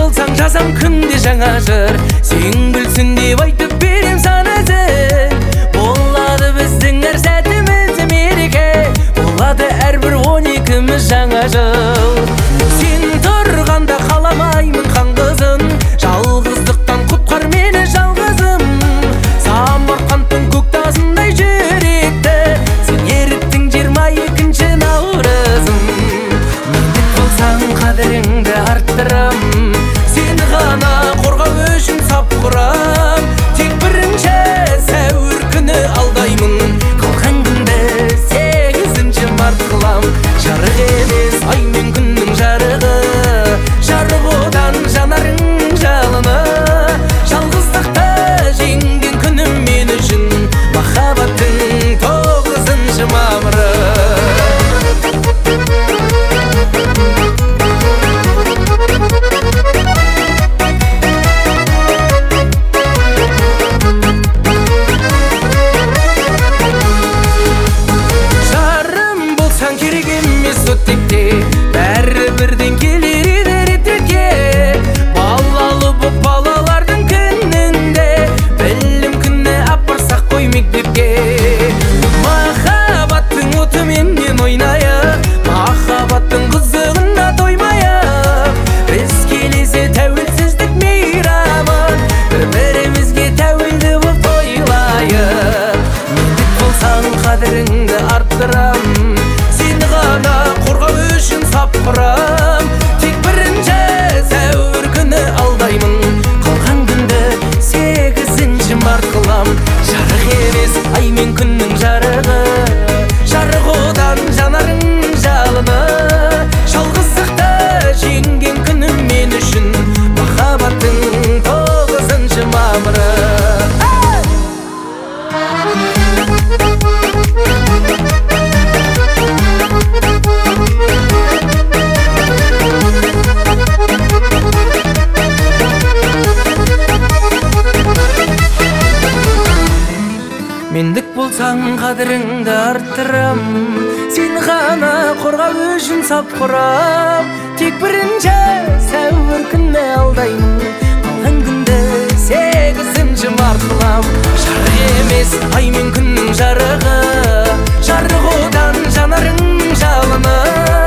болсаң жазам күнде жаңа жыр, сен білсін деп айтып берем сан әзір. Болады біздің әр сәтіміз мереке, болады әрбір 12-міз жаңа жыл. Сен тұрғанда қаламаймын қан қызын, жалғыздықтан құтқар мені жалғызым. Самарқандтың көк тасындай жүректі сен еріттің 22-ші наурызым. Мендік болсаң қадіріңді арттырам, сені ғана қорғау үшін сап құрам. Тек 1-ші сәуір күні алдаймын, қалған күнді 8-ші март қылам. Жарық емес ай мен күннің жарығы, жарық одан жанарың жалыны. Жалғыздықты жеңген күнім мен үшін, махаббаттың 9-ші мамыры. Керек емес өттекте, бәрі бірден келер еді ретке. Балалы боп балалардың күнінде, білім күні апарсақ қой мектепке. Махаббаттың оты менен ойнайық, махаббаттың қызығына тоймайық. Біз келесі тәуелсіздік мейрамын, бір-бірімізге тәуелді боп тойлайық. Мендік болсаң қадіріңді арттырам, қорғау үшін сап құрам. Тек 1-ші сәуір күні алдаймын, қалған күнді 8-ші март қылам. Жарық емес ай мен күннің жарығы, жарық одан жанарың жалыны. Жалғыздықты жеңген күнім мен үшін, махаббаттың 9-ші мамыры. Мендік болсаң қадіріңді арттырам, сені ғана қорғау үшін сап құрам. Тек 1-ші сәуір күні алдаймын, қалған күнді 8-ші март қылам. Жарық емес ай мен күннің жарығы, жарық одан жанарың жалыны.